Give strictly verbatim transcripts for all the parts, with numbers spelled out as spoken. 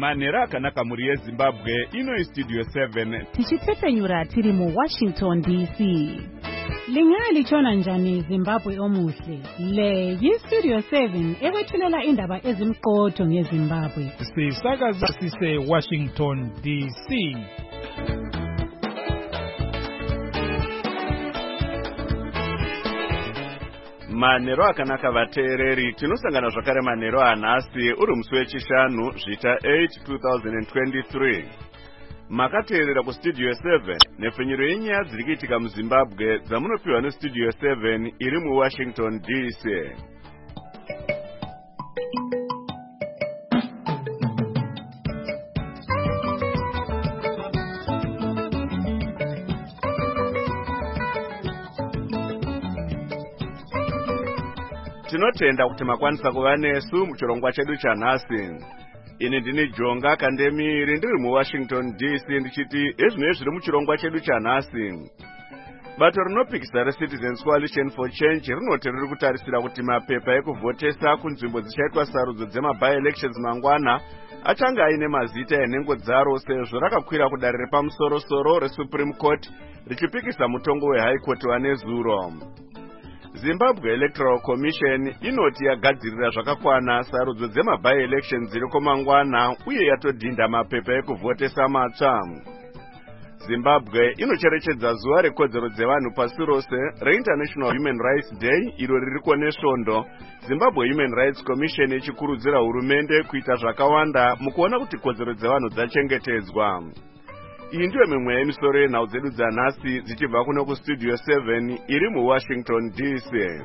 Manera akanaka muri yeZimbabwe ino Studio seven. Tichitsepenyura tiri mu Washington D C. Lingali chona njani Zimbabwe omuhle. Le yi Studio seven ekwethulela indaba ezimqotho ngeZimbabwe. Sisakaza sise Washington D C. Manero akanaka vateereri, tinosangana zvakare manero anhasi uri musi wechishanu zvita eight two thousand twenty-three. Makateerera kustudio seven nepfenyuro yenyaya dziri kuitika muZimbabwe dzamunopiwa nestudio seven iri muWashington D C. Tinotenda kuti makwanisa kuva nesu muchirongwa chedu chanhasi. Ini ndini Jonga Kandemiri ndiri muWashington D C ndichiti ezvinoi zviri muchirongwa chedu chanhasi. Bato rinopikisa reCitizens Coalition for Change rinoti riri kutarisira kuti mapepa ekuvhotesa kunzvimbo dzichaitwa sarudzo dzema-by-elections mangwana achanga aine mazita enhengo dzaro sezvo rakakwira kudare repamusoro-soro reSupreme Court richipikisa mutongo weHigh Court wanezuro. Zimbabwe Electoral Commission inoti yagadzirira zvakakwana sarudzo dzema-by-elections dziriko mangwana uye yatodhinda mapepa ekuvhotesa matsva. Zimbabwe inocherechedza zuva rekodzero dzevanhu pasi rose reInternational Human Rights Day iro ririko nesvondo. Zimbabwe Human Rights Commission ichikurudzira hurumende kuita zvakawanda mukuona kuti kodzero dzevanhu dzachengetedzwa. Iyi ndiyo mimwe yemisoro yenhau dzedu dzanhasi dzichibva kuno kustudio seven iri muWashington D C.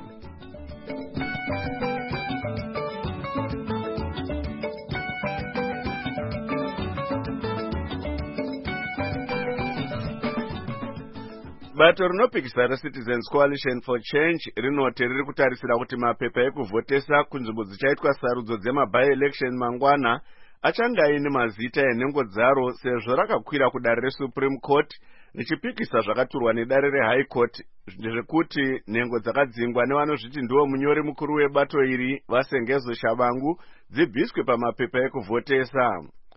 Bato rinopikisa reCitizens Coalition for Change rinoti riri kutarisira kuti mapepa ekuvhotesa kunzvimbo dzichaitwa sarudzo dzema-by-election mangwana achanga aine mazita enhengo dzaro sezvo rakakwira kudare reSupreme Court richipikisa zvakaturwa nedare reHigh Court zvekuti nhengo dzakadzingwa nevanozviti ndiwo munyori mukuru webato iri Vasengezo Shabangu dzibviswe pamapepa ekuvhotesa.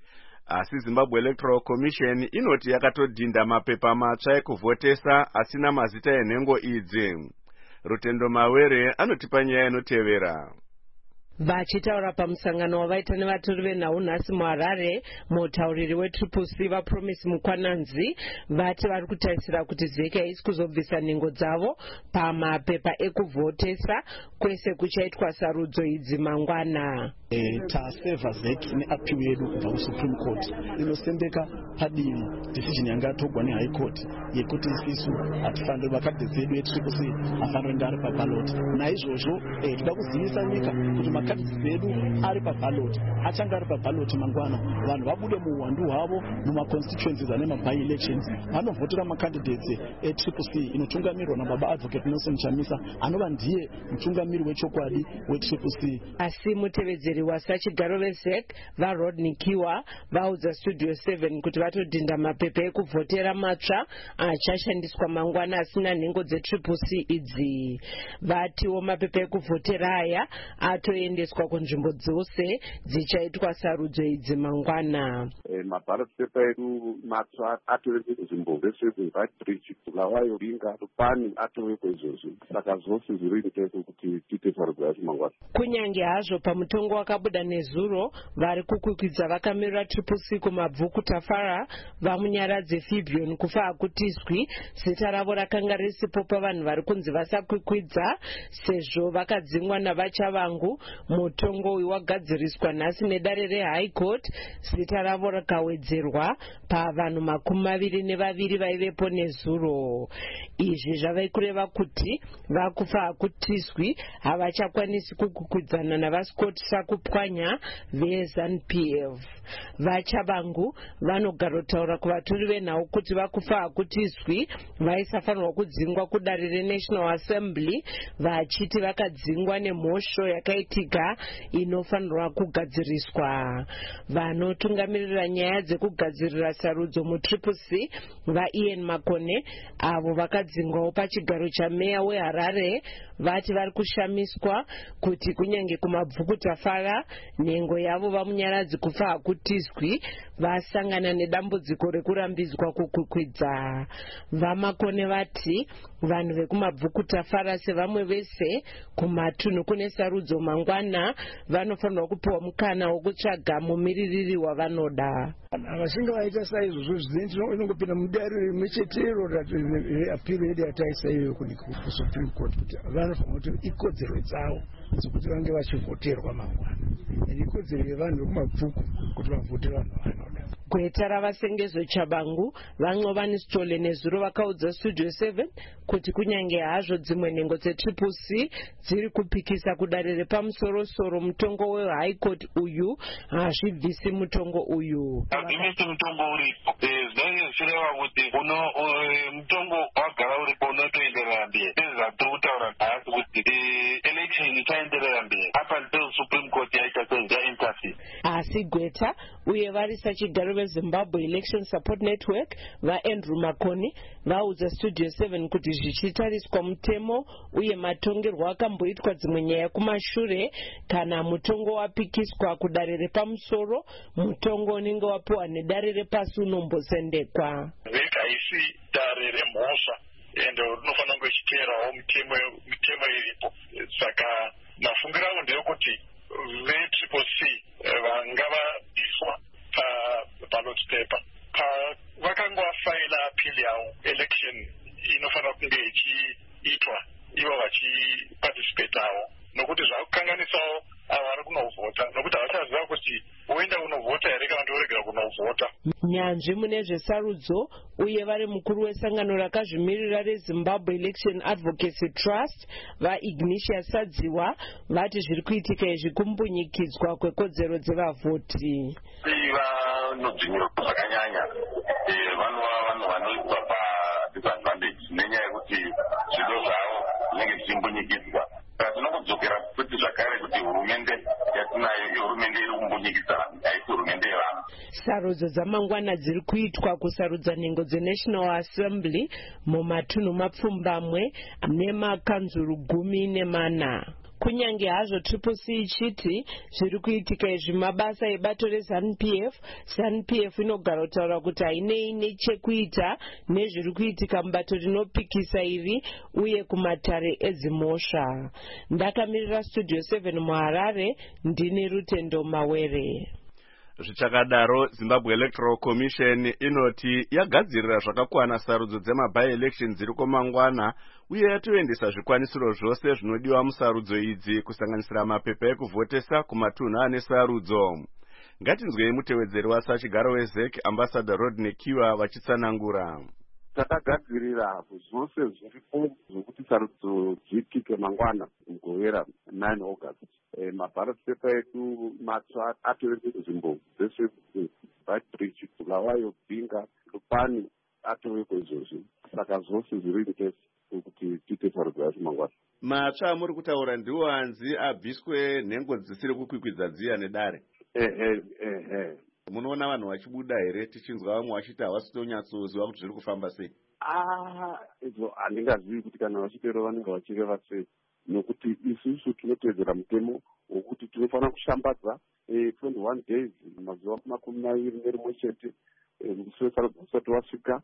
Asi Zimbabwe Electoral Commission inoti yakatodhinda mapepa matsva ekuvhotesa asina mazita enhengo idzi. Rutendo Mawere anotipa nyaya inotevera. Vachitaura pamusangano wavaita nevatori venhau nhasi muHarare, mutauriri weTriple C vaPromise Mukwananzi vati vari kutarisira kuti zeka isi kuzobvisa nhengo dzavo pamapepa ekuvhotesa kwese kuchaitwa sarudzo idzi mangwana. E, taseva zeki neapiwi yedu kubva kuSupreme Court inosendeka padivi decision yanga yatogwa neHigh Court yekuti isisu hatifaniri makadhi dzedu eTriple C hafaniri kunge ari paballot. Naizvozvo e, toda kuzivisa nyika kuti makadhi dzedu ari paballot achanga ari paballot mangwana. Vanhu vabude muuwandu hwavo mumaconstituencies ane maby-elections vanovhotera macandidates eTriple C inotungamirwa nababa Advocate Nelson Chamisa anova ndiye mutungamiri wechokwadi weTriple C. Asi mutevedzeri wasachigaro veZek vaRodney Kiwa vaudza Studio seven kuti vatodhinda mapepa ekuvhotera matsva achashandiswa mangwana asina nhengo dzeTriple C idzi. Vatiwo mapepa ekuvhotera aya atoendeswa kunzvimbo dzose dzichaitwa sarudzo idzi mangwana. E, maballot paper edu matsva atoende kunzvimbo dzese Bridge Bulawayo Ringa Rupani atovekwa izvozvo. Saka zvose zviri kuita kuti tiite sarudzo yacho mangwana. Kunyange hazvo pamutongo wakabuda nezuro vari kukwikvidza vakamirira Triple C kumabvuku Tafara vamunyaradze Fibion kufa hakutiswi. Zita ravo rakanga risipo pavanhu vari kunzi vasakwikwidza sezvo vakadzingwa navachavangu. Mutongo uyu wagadziriswa nhasi nedare reHigh Court. Zita ravo rakawedzerwa pavanhu makumi maviri nevaviri vaivepo nezuro. Izvi zvava kureva kuti vakufa hakutiswi havachakwanisi kukwikwidza navaScott Sakupwanya veZANU P F. Vachabangu vanogarotaura kuvatori venhau kuti vakufa hakutiswi vaisafanirwa kudzingwa kudare reNational Assembly vachiti vakadzingwa nemhosho yakaitika yega inofanirwa kugadziriswa. Vanotungamirira nyaya dzekugadzirira sarudzo mutriple C vaIan Makone avo vakadzingwawo pachigaro chameya weHarare vati vari kushamiswa kuti kunyange kumabvukutafara nhengo yavo vamunyaradzi kufa hakutizwi vasangana nedambudziko rekurambidzwa kukwikwidza. VaMakone vati vanhu vekumabvukutafara sevamwe vese kumatunhu kune sarudzo mangwana vanofanirwa kupiwa mukana wokutsvaga mumiririri wavanoda. Vasinga vaita saizvozvo zvinenge inongopinda mudare rimwe chetero reapiro yedu yataisa iyoyo kusupreme court kuti vanofanira kuti ikodzero dzavo dzokuti vange vachivhoterwa mangwana ende ikodzero yevanhu vekumabvuku kuti vavhote vanhu vanoda. Gweta ravasengezo Chabangu vaNcovani Sithole nezuro vakaudza Studio seven kuti kunyange hazvo dzimwe nhengo dzetriple C dziri kupikisa kudare repamusoro-soro mutongo weHigh Court uyu hazvibvisi mutongo uyu. Hazvibvisi mutongo uripo. Zvinenge zvichireva kuti mutongo wagara uripo unotoenderera mberi. Zvatiri kutaura nhasi kuti election ichaenderera mberi up until Supreme Court yaita sezvainterfere. Asi Gweta uye varisa chigaro veZimbabwe Election Support Network vaAndrew Makone vaudza Studio seven kuti zvichitariswa mutemo uye matongerwo akamboitwa dzimwe nyaya kumashure kana mutongo wapikiswa kudare repamusoro mutongo unenge wapiwa nedare repasi unombosendekwa. Haisi dare remhosva ende unofanira kunge uchiteerawo mitemo iripo. Saka mafungiro angu ndeyekuti vetriple C vangavabviswa paballot paper vakanga vafaila apili yavo election inofanira kunge ichiitwa ivo vachiparticipatawo nokuti zvakukanganisawo avo vari kunovhota nokuti havachaziva kuti woenda kunovhota here kana kuti woregera kunovhota. Nyanzvi mune zvesarudzo uye vari mukuru wesangano rakazvimirira reZimbabwe Election Advocacy Trust vaIgnatius Sadziwa vati zviri kuitika izvi kumbunyikidzwa kwekodzero dzevavhoti. Vanodzvinyirwa zvakanyanya vanova vanhu vanoiswa padisadvantage nenyaya yekuti zvido zvavo zvinenge zvichimbunyikidzwa. Saka tinokudzokera kuti zvakare kuti hurumende yatinayo ihurumende iri kumbunyikidza vanhu haisi hurumende yevanhu. Sarudzo dzamangwana dziri kuitwa kusarudza nhengo dzeNational Assembly mumatunhu mapfumbamwe nemakanzuru gumi nemana. Kunyange hazvo triple C ichiti zviri kuitika izvi mabasa ebato reZANU-P F, ZANU-P F inogara kutaura kuti hainei nechekuita nezviri kuitika mubato rinopikisa iri uye kumatare edzimhosva. Ndakamirira Studio seven muHarare, ndini Rutendo Mawere. Zvichakadaro, Zimbabwe Electoral Commission inoti yagadzirira zvakakwana sarudzo dzema-by-election dziri komangwana uye yatoendesa zvikwanisiro zvose zvinodiwa musarudzo idzi kusanganisira mapepa ekuvhotesa kumatunhu ane sarudzo. Ngatinzwei mutevedzeri wasachigaro weZEC Ambassador Rodney Kiwa vachitsanangura. Takagadzirira zvose zviripo zvokuti sarudzo dziitike mangwana mugowera nine August. Maballot paper edu matsva atove kuZimbabwe dzese Beitbridge, Bulawayo, Bhinga, Lupani atove kwezvozvo. Saka zvose zviri intesi kuti tiite sarudzo yacho mangwana. Matsva amuri kutaura ndiwo anzi abviswe nhengo dzisiri kukwikwidza dziya nedare. Ehe ehe. Munoona vanhu vachibuda here tichinzwa vamwe vachiti havasi tonyatsoziva kuti zviri kufamba sei? Ah, izvo handingazivi kuti kana vachitero vanenge vachireva sei. Nokuti isusu tinotedzera mutemo wokuti tinofanira kushambadza twenty-one days mazuva makumi maviri nerimwe chete musi wesarudzo usati wasvika.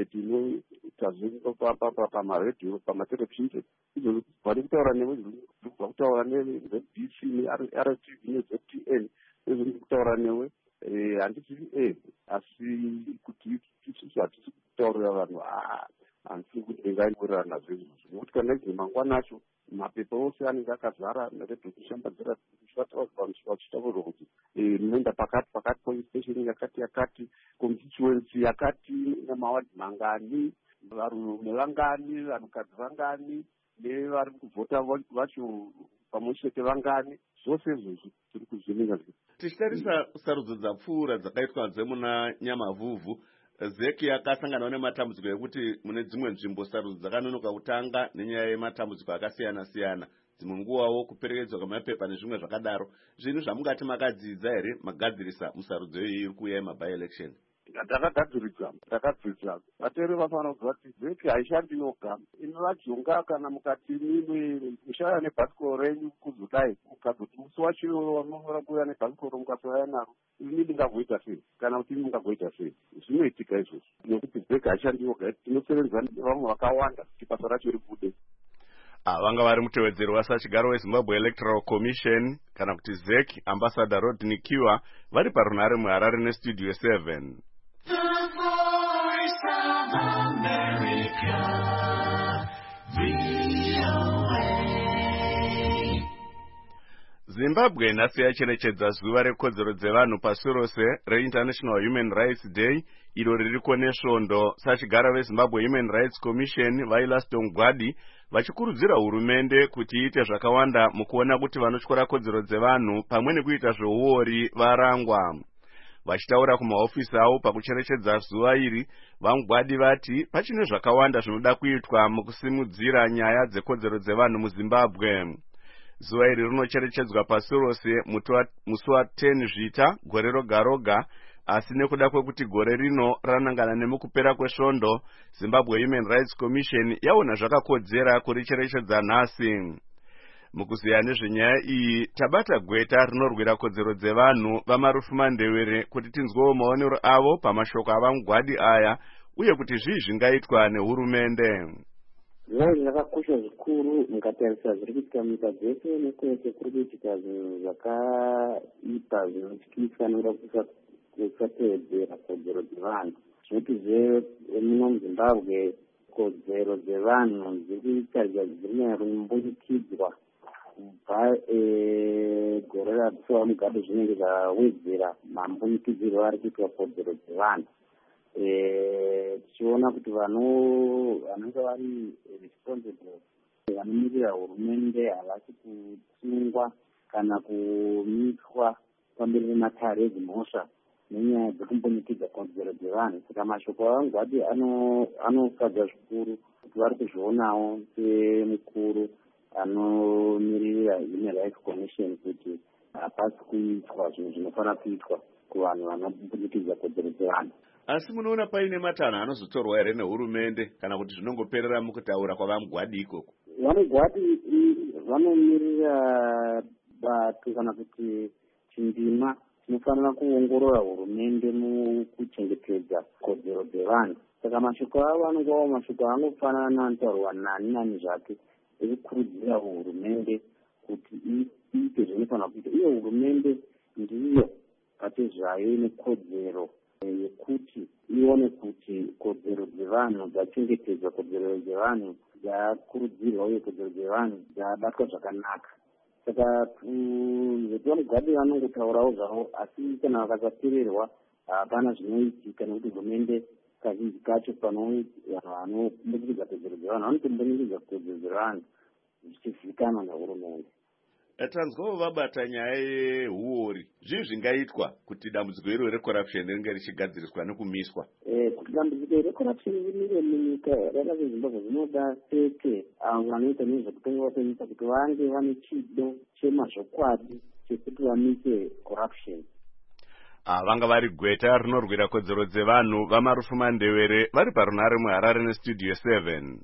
Tinoita zvinhu pamaredhiyo pamaterevhizheni izvo vari kutaura newe zviri kutaura neZ B C neR T V neZ T N ezviri kutaura newe handizivi asi kuti isusu hatisi kutaurira vanhu handisi kuti ndingaingurira nazvo izvozvo nokuti kana idzo mangwana acho mapepa ose anenge akazara neredhiyo kushambadzira vachitaurwa kuti munoenda pakati pakati police station yakati yakati constituency yakati nemawadhi mangani varume vangani vanhukadzi vangani nevari kuvhota vacho pamwe chete vangani zvose izvozvo tiri kuzvininga. Tichitarisa sarudzo dzapfuura dzakaitwa dzemuna Nyamavhuvhu Zeki akasangana nematambudziko ekuti mune dzimwe nzvimbo sarudzo dzakanonoka kutanga nenyaya yematambudziko akasiyana siyana, dzimwe nguvawo kuperekedzwa kwemapepa nezvimwe zvakadaro. Zvinhu zvamungati makadzidza here magadzirisa musarudzo iyi iri kuuya yemaby election? Ndakagadziridza ndakadzidza vateveri vafanira kuziva kuti zeki haishandi yoga, inovajonga kana mukati mimwe mushaya nebhasikoro renyu kuzodai ukazoti musi wacho vanofana kuuya nebhasikoro mukasauya naro, ini ndingavhoita sei kana kuti ini mungavhoita sei? Zvinoitika izvozvo nekuti zeki haishandi yoga, tinosevenza vamwe vakawanda kuti basa racho ribude. Vanga vari mutevedzeri wasachigaro weZimbabwe Electoral Commission kana kuti Z E C, Ambassador Rodney Kiwa, vari parunare muHarare neStudio seven. The Voice of America, V O A. Zimbabwe nhasi yacherechedza zuva rekodzero dzevanhu pasi rose reInternational Human Rights Day, iro ririko nesvondo. Sachigaro veZimbabwe Human Rights Commission Vailaston Ngwadi vachikurudzira hurumende kuti iite zvakawanda mukuona kuti vanotyora kodzero dzevanhu pamwe nekuita zveuori varangwa. Vachitaura kumahofisi avo pakucherechedza zuva iri, vaNgwadi vati pachine zvakawanda zvinoda kuitwa mukusimudzira nyaya dzekodzero dzevanhu muZimbabwe. Zuva iri rinocherechedzwa pasi rose musi wa ten Zvita gore roga roga, asi nekuda kwekuti gore rino ranangana nemukupera kwesvondo, Zimbabwe Human Rights Commission yaona zvakakodzera kuricherechedza nhasi. Mukuziya nezvenyaya iyi, tabata gweta rinorwira kodzero dzevanhu vaMarufu Mandewere kuti tinzwewo maonero avo pamashoko avaNgwadi aya uye kuti zvii zvingaitwa nehurumende. Zviro zvakakosha zvikuru mukatarisa zviri kuitika munyika dzese nekwese kuri kuitika zvinhu zvakaipa zvinotyisa nekuda kusatevedzera kodzero dzevanhu. Zvinoti muno muZimbabwe kodzero dzevanhu dziri kutarika dziri kumbunikidzwa kubva gore rapfuura mugabe zvinenge zvawedzera mambunikidziro ari kuitwa kodzero dzevanhu. Tichiona kuti vanenge vari responsible vanomirira hurumende havasi kusungwa kana kumiswa pamberi pematare edzimhosva nenyaya dzekumbunikidzwa kodzero dzevanhu. Saka mashoko aVaNgwadi anofadza zvikuru kuti vari kuzvionawo semukuru anomirira Human Rights Commission kuti hapasi kuitwa zvinhu zvinofanira kuitwa kuvanhu vanombunikidzwa kodzero dzevanhu. Asi munoona paine matanho anozotorwa here nehurumende kana kuti zvinongoperera mukutaura kwavaMgwadi ikoko? VaMgwadi vanomirira bato kana kuti chindima chinofanira kuongorora hurumende mukuchengetedza kodzero dzevanhu. Saka mashoko avo anenge avo mashoko anofanana anotaurwa nani nani zvake ekukurudzira hurumende kuti iite zvinofanira kuita. Iyo hurumende ndiyo pate zvayo nekodzero yekuti ione kuti kodzero dzevanhu dzachengetedzwa, kodzero dzevanhu dzakurudzirwa uye kodzero dzevanhu dzabatwa zvakanaka. Saka VaMgwadi vanongotaurawo zvavo, asi kana vakasateererwa hapana zvinoitika nekuti hurumende kazhinji kacho pano vanhu vanombunikidzwa kodzero dzevanhu vanotombunikidzwa kodzero dzevanhu zvichizivikanwa nehurumende. Tanzwawo vabata nyaya yehuori. Zvii zvingaitwa kuti dambudziko iro recorruption ringe richigadziriswa nekumiswa? Kuti dambudziko recorruption rimire munyika rakaseZimbabwe zvinoda tete avo vanoita nezvekutongewa kwenyika kuti vange vane chido chemazvokwadi chekuti vamise corruption. Vanga vari gweta rinorwira kodzero dzevanhu vaMarufu Mandewere vari parunare muHarare neStudio seven.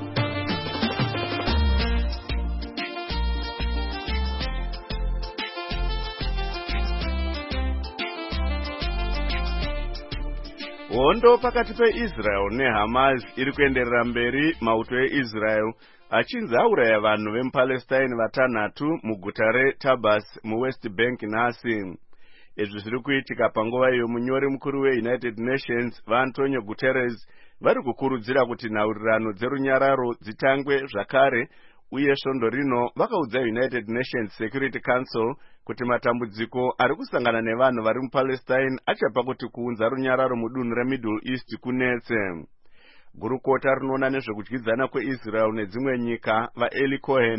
Hondo pakati peIsrael neHamas iri kuenderera mberi, mauto eIsrael achinzi auraya vanhu vemuPalestine vatanhatu muguta reTabas muWest Bank nhasi. Izvi zviri kuitika panguva iyo munyori mukuru weUnited Nations vaAntonio Guterres vari kukurudzira kuti nhaurirano dzerunyararo dzitangwe zvakare, uye svondo rino vakaudza United Nations Security Council kuti matambudziko ari kusangana nevanhu vari muPalestine achapa kuti kuunza runyararo mudunhu reMiddle East kunetse. Gurukota rinoona nezvekudyidzana kweIsrael nedzimwe nyika vaEli Cohen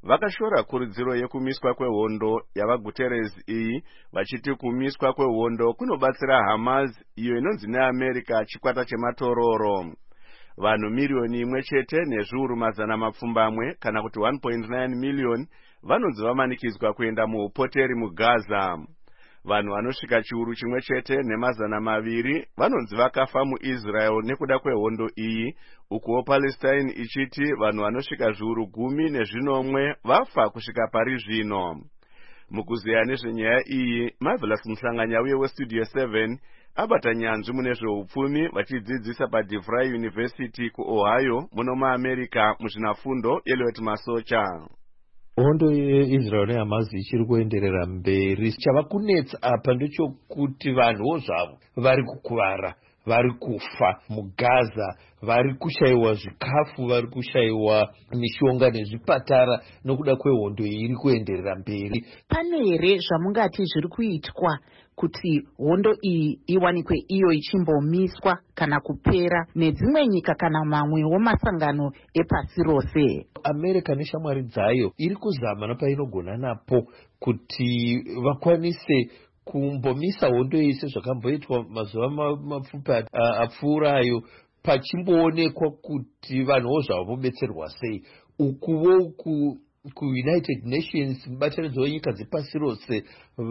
vakashora kurudziro yekumiswa kwehondo yavaguterres iyi vachiti kumiswa kwehondo kunobatsira Hamas iyo inonzi neAmerica chikwata chematororo. Vanhu miriyoni imwe chete nezviuru mazana mapfumbamwe kana kuti one point nine million vanonzi vamanikidzwa kuenda muupoteri muGaza. Vanhu vanosvika chiuru chimwe chete nemazana maviri vanonzi vakafa muIsrael nekuda kwehondo iyi, ukuwo Palestine ichiti vanhu vanosvika zviuru gumi nezvinomwe vafa kusvika pari zvino. Mukuziya nezvenyaya iyi, Marvelous Muhlanganyauye weStudio seven abata nyanzvi mune zveupfumi vachidzidzisa paDeVry University kuOhio muno muAmerica muzvinafundo Elliot Masocha. Hondo yeIsrael neHamas ichiri kuenderera mberi. Chava kunetsa apa ndechokuti vanhuwo zvavo vari kukuvara, vari kufa muGaza, vari kushayiwa zvikafu, vari kushayiwa mishonga nezvipatara nokuda kwehondo iri kuenderera mberi. Pane here zvamungati zviri kuitwa kuti hondo iyi iwanikwe iyo ichimbomiswa kana kupera nedzimwe nyika kana mamwewo masangano epasi rose? America neshamwari dzayo iri kuzama napainogona napo kuti vakwanise kumbomisa hondo iyi sezvakamboitwa mazuva mapfupi apfuurayo, pachimboonekwa kuti vanhuwo zvavo vobetserwa sei. Ukuwo uku kuUnited Nations, mubatanidzo wenyika dzepasi rose,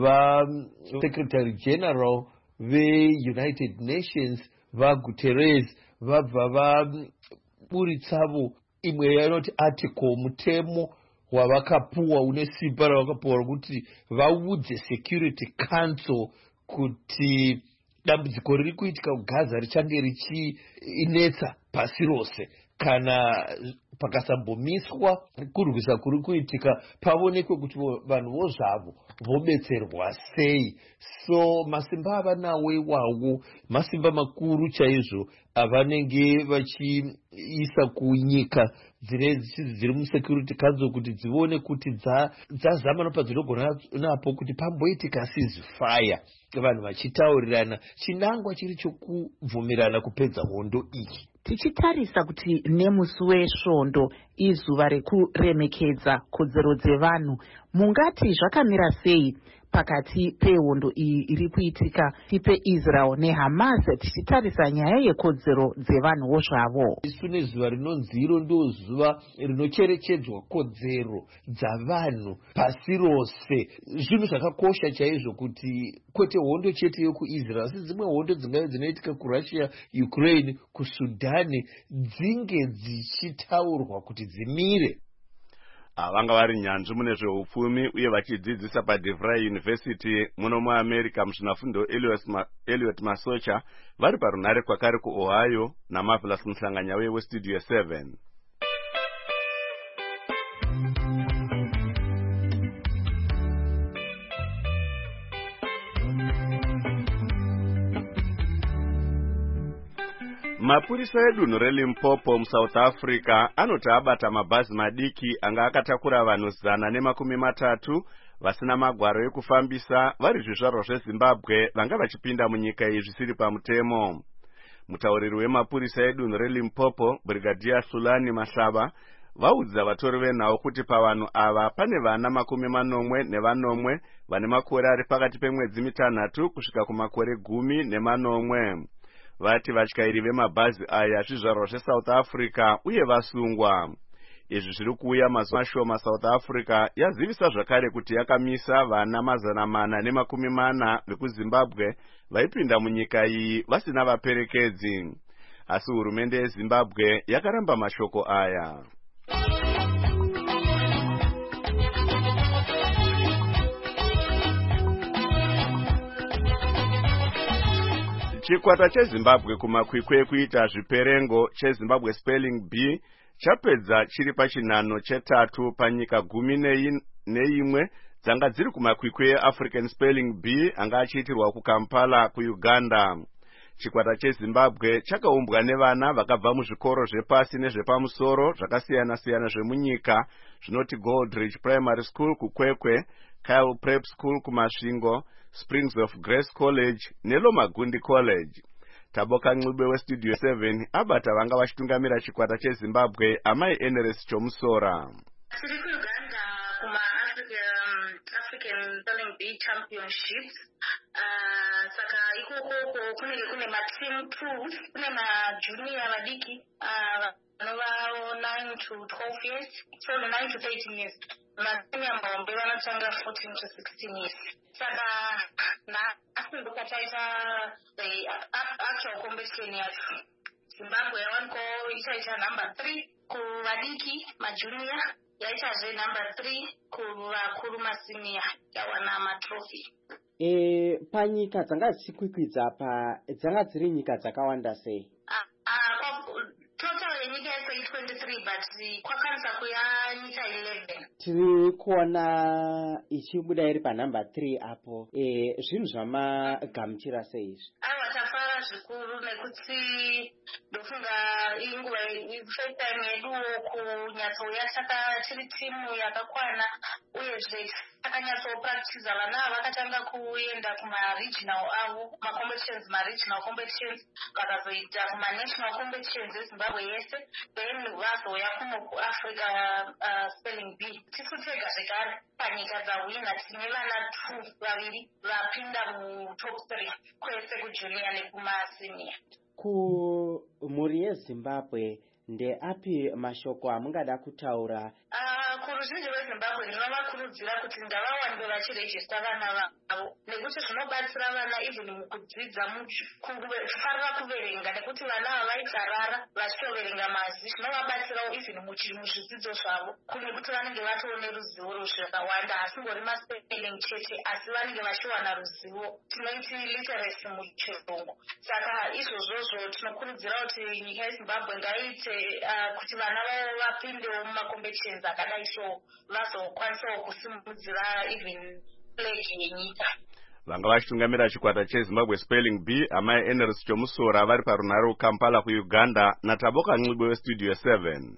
vaSecretary General veUnited Nations vaGuterres vabva vaburitsavo imwe yanoti article, mutemo wavakapuwa une simba ravakapuwa rokuti vaudze Security Council kuti dambudziko riri kuitika kuGaza richange richinetsa pasi rose kana pakasambommiswa kurwisa kuri kuitika pavonekwe kuti vanhuwo zvavo vobetserwa sei. So masimba avanawo iwawo masimba makuru chaizvo avanenge vachiisa kunyika dziri muSecurity Council kuti dzione kuti dzazama nopadzinogona napo kuti pamboitika ceasefire, vanhu vachitaurirana, chinangwa chiri chokubvumirana kupedza hondo iyi. Tichitarisa kuti nemusi wesvondo izuva rekuremekedza kodzero dzevanhu, mungati zvakamira sei pakati pehondo iyi iri kuitika peIsrael neHamas tichitarisa nyaya yekodzero dzevanhuwo zvavo? Isu nezuva rinonzi iro ndo zuva rinocherechedzwa kodzero dzavanhu pasi rose. Zvinhu zvakakosha chaizvo kuti kwete hondo chete yokuIsrael asi dzimwe hondo dzingayo dzinoitika kuRussia, Ukraine, kuSudani dzinge dzichitaurwa kuti dzimire. Vanga vari nyanzvi mune zveupfumi uye vachidzidzisa paDeVry University muno muAmerica muzvinafundo Elliot Masocha vari parunhare kwakare kuOhio naMarvelous Muhlanganyauye weStudio seven. Mapurisa edunhu reLimpopo muSouth Africa anoti abata mabhazi madiki anga akatakura vanhu zana nemakumi matatu vasina magwaro ekufambisa vari zvizvarwa zveZimbabwe vanga vachipinda munyika iyi zvisiri pamutemo. Mutauriri wemapurisa edunhu reLimpopo, Brigadier Sulani Mahlava, vaudza vatori venhau kuti pavanhu ava pane vana makumi manomwe nevanomwe vane makore ari pakati pemwedzi mitanhatu kusvika kumakore gumi nemanomwe. Vati vatyairi vemabhazi aya zvizvarwa zveSouth Africa uye vasungwa. Izvi zviri kuuya mazuva mashoma South Africa yazivisa zvakare kuti yakamisa vana mazana mana nemakumi mana vekuZimbabwe vaipinda munyika iyi vasina vaperekedzi. Asi hurumende yeZimbabwe yakaramba mashoko aya. Chikwata cheZimbabwe kumakwikwi ekuita zviperengo cheZimbabwe Spelling Bee chapedza chiri pachinhano chetatu panyika gumi neimwe dzanga dziri kumakwikwi eAfrican Spelling Bee anga achiitirwa kuKampala kuUganda. Chikwata cheZimbabwe chakaumbwa nevana vakabva muzvikoro zvepasi nezvepamusoro zvakasiyana siyana zvemunyika zvinoti Goldridge Primary School kuKwekwe, Kyle Prep School kuMasvingo, Springs of Grace College neLomagundi College. Taboka Ncube weStudio seven abata vanga vachitungamira chikwata cheZimbabwe amai Eneres Chomusora. Tiri kuUganda ama-African African Spelling Bee Championships. Uh, saka ikoko kunenge kune ma-team two, kune ma-junior madiki uh, vanova nine to twelve years, so nine to thirteen years. Ma-senior mbombe vanotanga fourteen to sixteen years. Saka nhasi ndokataita the actual competition yacho. Zimbabwe yawaniko ichaita number three kuvadiki majunior, yaitazve number three kuvakuru masenior yawana matrophy. E, panyika dzanga dzichikwikwidza apa dzanga dziri nyika dzakawanda sei? Total yenyika yese twenty-three but kwakwanisa kuya nyika eleven. Tiri kuona ichibuda iri panumber three apo. E, zvinhu zvamagamuchira sei izvi? Aiwa tafara zvikuru nekuti ndofunga inguva first time yeduwo kunyatsouya saka tiri timu yakakwana uyezve takanyatsopractiza vana vakatanga kuenda kuma-regional avo ma-competitions ma-regional competitions vakazoita kuma-national competitions ezimbabwe yese then vazoya kuno kuafrica uh, spelling bee. Tisu tega zvekare panyika dzawina tine vana two vaviri vapinda mutop three kwese kujunior nekumasenior. Kumhuri yeZimbabwe ndeapi mashoko amungada kutaura? Uh, kuruzhinji rweZimbabwe ndinovakurudzira kuti ngavawanze vachirejista vana vavo nekuti zvinobatsira vana even mukudzidza kufarira kuverenga nekuti vana havaitsarara vachitoverenga mazi zvinovabatsirawo even muzvidzidzo zvavo kune kuti vanenge vatoone ruzivo rwezvakawanda hasingori maspelling chete asi vanenge vachiwana ruzivo tinoiti literacy muchirungu. Saka izvozvozvo tinokurudzira kuti nyika yeZimbabwe ngaiite uh, kuti vana vavo vapindewo mumacompetitions akadai so vazokwanisawo kusimudzira even flag yenyika. Vanga vachitungamira chikwata cheZimbabwe Spelling Bee amai Eneris Chomusora vari parunhare Kampala kuUganda naTaboka Ncube weStudio seven.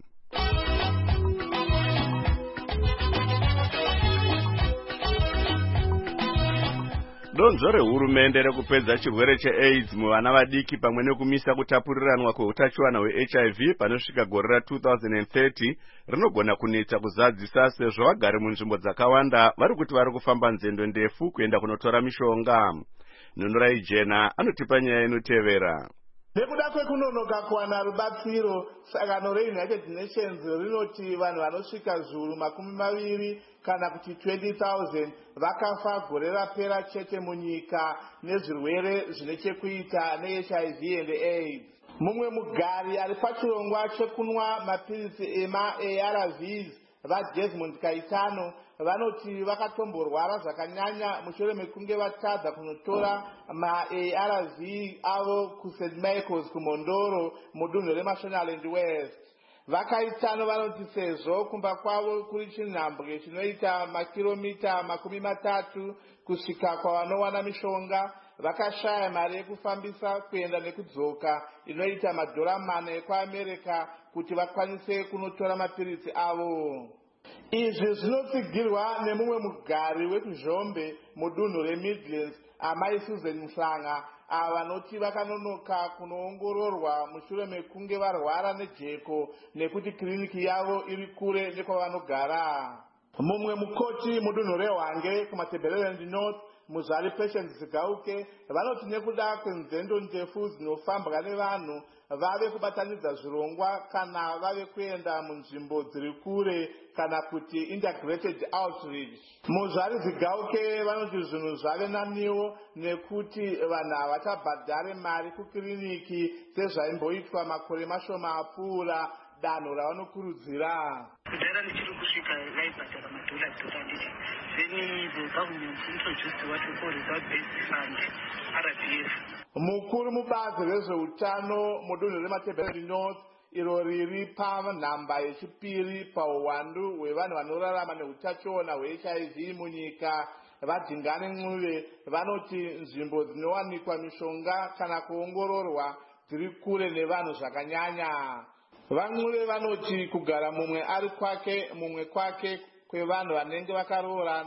Donzvo rehurumende rekupedza chirwere cheAIDS muvana vadiki pamwe nekumisa kutapuriranwa kweutachiwana hweH I V panosvika gore ra two thousand thirty rinogona kunetsa kuzadzisa sezvo vagari munzvimbo dzakawanda vari kuti vari kufamba nzendo ndefu kuenda kunotora mishonga. Nunurai Jena anotipa nyaya inotevera. Nekuda kwekunonoka kuwana rubatsiro, sangano reUnited Nations rinoti vanhu vanosvika zviuru makumi maviri kana kuti twenty thousand vakafa gore rapera chete munyika nezvirwere zvine chekuita neH I V and AIDS. Mumwe mugari ari pachirongwa chekunwa mapirisi ema-A R Vs vaDesmond Kaitano vanoti vakatomborwara zvakanyanya mushure mekunge vatadza kunotora ma-A R V avo kuSt Michael's kuMondoro mudunhu reMashonaland West. Vakaitano vanoti sezvo kumba kwavo kuri chinhambwe chinoita makiromita makumi matatu kusvika kwavanowana mishonga, vakashaya mari yekufambisa kuenda nekudzoka inoita madhora mana ekuAmerica kuti vakwanise kunotora mapirisi avo. Izvi zvinotsigirwa nemumwe mugari wekuzhombe mudunhu reMidlands amai Susan Mhlanga ava vanoti vakanonoka kunoongororwa mushure mekunge varwara nejeko nekuti kiriniki yavo iri kure nekwavanogara. Mumwe mukoti mudunhu reHwange kumaTebeleland North Muzvari Patience Zigauke vanoti nekuda kwenzendo ndefu dzinofambwa nevanhu vave kubatanidza zvirongwa kana vave kuenda munzvimbo dziri kure kana kuti integrated outreach. Muzvari Zigauke vanoti zvinhu zvave naniwo nekuti vanhu havachabhadhare mari kukiriniki sezvaimboitwa makore mashoma apfuura danho ravanokurudzira. Kudhara ndichiri kusvika vaibhadhara madhora dhora nditi then the government introduced what we call result-based fund, R D F. Mukuru mubazi rezveutano mudunhu reMatabeleland North iro riri panhamba yechipiri pauwandu hwevanhu vanorarama neutachiona hweH I V munyika vaDingane Ncube vanoti nzvimbo dzinowanikwa mishonga kana kuongororwa dziri kure nevanhu zvakanyanya. Vancube vanoti kugara mumwe ari kwake mumwe kwake kwevanhu vanenge vakaroorana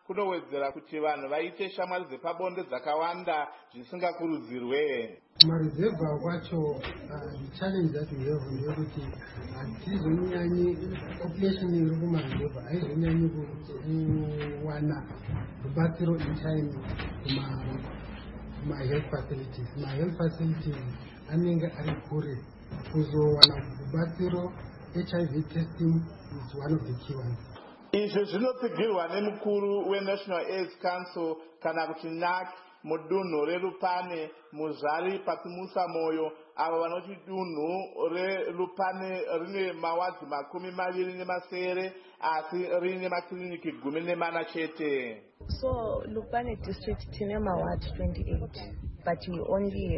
kunowedzera kuti vanhu vaite shamwari dzepabonde dzakawanda zvisingakurudzirwe. Kumaruzevha kwacho challenge that we have ndeyekuti hatizonyanyi population iri kumaruzevha haizonyanyi kuwana rubatsiro in time kuma-health facilities. Ma-health facilities anenge ari kure kuzowana rubatsiro. H I V testing is one of the key ones. Izvi zvinotsigirwa nemukuru weNational AIDS Council kana kuti N A C mudunhu reRupane muzvari Patimusa Moyo, avo vanoti dunhu reRupane rine mawadhi makumi maviri nemasere asi rine makiriniki gumi nemana chete. So Lupane district tine mawards twenty-eight, but we only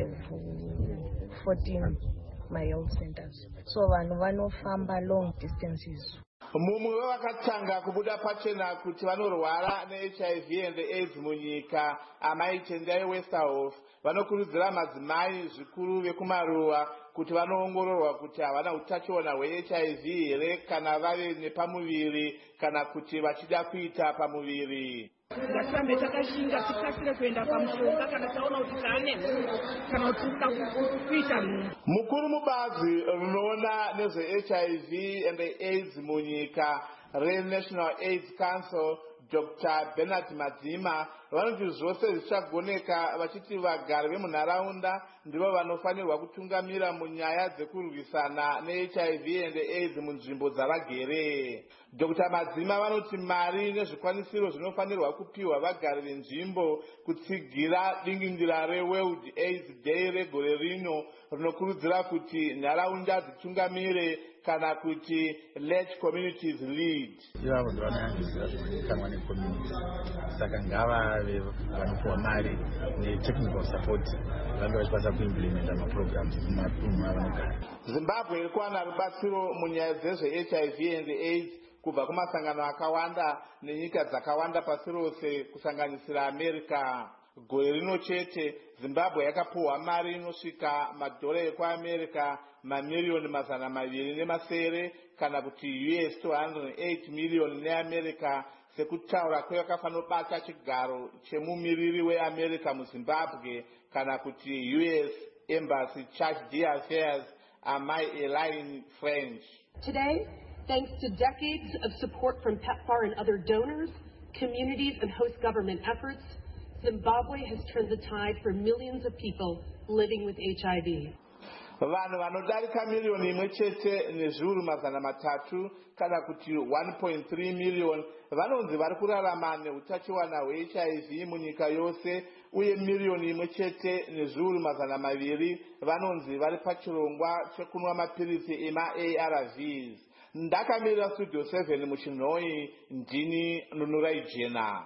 have fourteen my health centers. So vanhu vanofamba long distances. Mumwe wevakatanga kubuda pachena kuti vanorwara ne-H I V and AIDS munyika, amai Tendai Westerhoff, vanokurudzira madzimai zvikuru vekumaruwa kuti vanoongororwa kuti havana utachiona hwe-H I V here kana vave nepamuviri kana kuti vachida kuita pamuviri. Ngatirambe takashinga tikasire kuenda pamushonga kana taona kuti taane kana kuti tinoda kuita munhu. Mukuru mubazi rinoona nezve-H I V and AIDS munyika reNational AIDS Council Doctor Bernard Madzima vanoti zvose zvichagoneka vachiti vagari vemunharaunda ndivo vanofanirwa kutungamira munyaya dzekurwisana ne-H I V and AIDS munzvimbo dzavagere. Doctor Madzima vanoti mari nezvikwanisiro zvinofanirwa kupiwa vagari venzvimbo kutsigira dingindira reWorld AIDS Day regore rino rinokurudzira kuti nharaunda dzitungamire kana kuti let communities lead. Ivavo ndovanoyangisira zvinoikanwa necommunity, saka ngavave vanopiwa mari netechnical support vange vachikwanisa kuimplementa maprograms mumatunhu avanogara. Zimbabwe iri kuwana rubatsiro munyaya dzezve-H I V and AIDS kubva kumasangano akawanda nenyika dzakawanda pasi rose kusanganisira America. Gore rino chete Zimbabwe yakapuhwa mari inosvika madhora ekuAmerica mamiliyoni mazana maviri nemasere kana kuti U S two hundred eight million neAmerica sekutaura kwevakafanobata chigaro chemumiriri weAmerica muZimbabwe kana kuti U S Embassy Charge d'Affaires Amai Elaine French. Today, thanks to decades of support from PEPFAR and other donors, communities and host government efforts, Zimbabwe has turned the tide for millions of people living with H I V. Vanhu vanodarika miliyoni imwe chete nezviuru mazana matatu kana kuti one point three million vanonzi vari kurarama neutachiwana hwe-H I V munyika yose uye miliyoni imwe chete nezviuru mazana maviri vanonzi vari pachirongwa chekunwa mapirisi ema-A R Vs. Ndakamirira Studio seven muchinhoi, ndini Nunurai Jena.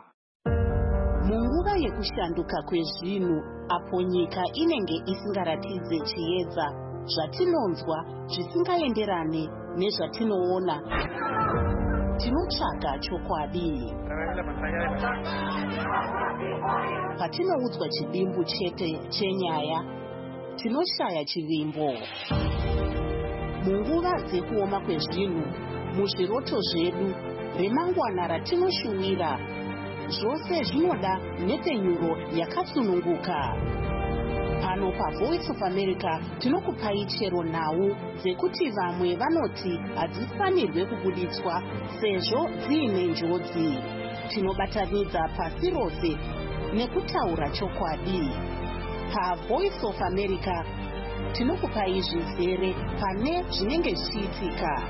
Munguva yekushanduka kwezvinhu apo nyika inenge isingaratidze chiedza zvatinonzwa zvisingaenderane nezvatinoona, tinotsvaga chokwadi. Patinoudzwa chidimbu chete chenyaya, tinoshaya chivimbo. Munguva dzekuoma kwezvinhu, muzviroto zvedu, remangwana ratinoshuwira, zvose zvinoda nepenyuro yakatsununguka. Pano paVoice of America tinokupai chero nhau dzekuti vamwe vanoti hadzifanirwe kubuditswa sezvo dziine njodzi. Tinobatanidza pasi rose nekutaura chokwadi. PaVoice of America tinokupai zvizere pane zvinenge zvichiitika.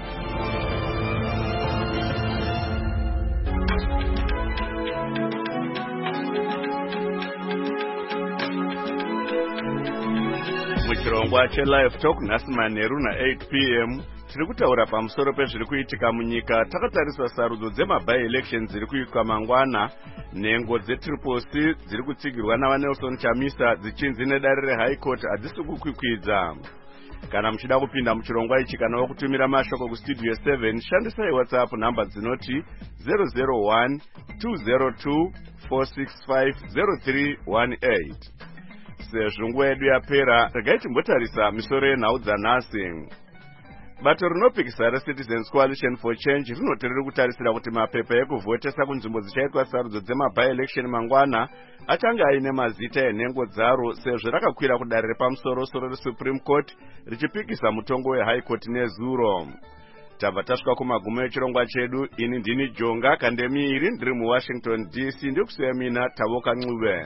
Muchirongwa cheLive Talk nhasi manheru na-eight p m tiri kutaura pamusoro pezviri kuitika munyika takatarisa sarudzo dzema-by-elections dziri kuitwa mangwana, nhengo dzetriple C dziri kutsigirwa navaNelson Chamisa dzichinzi nedare reHigh Court hadzisi kukwikwidza. Kana muchida kupinda muchirongwa ichi kana wakutumira mashoko kustudio seven, shandisai WhatsApp namba dzinoti zero zero one two zero two four six five zero three one eight. Sezvo nguva yedu yapera, regai timbotarisa misoro yenhau dzanhasi. bato rinopikisa reCitizens Coalition for Change rinoti riri kutarisira kuti mapepa ekuvhotesa kunzvimbo dzichaitwa sarudzo dzema-by-election mangwana achange aine mazita enhengo dzaro sezvo rakakwira kudare repamusoro-soro reSupreme Court richipikisa mutongo weHigh Court nezuro. Tabva tasvika kumagumo echirongwa chedu. Ini ndini Jonga Kandemiri ndiri muWashington D C ndikusiya mina Tavoka Ncube.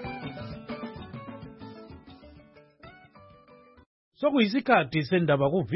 Sokuyisikhathi sendaba ku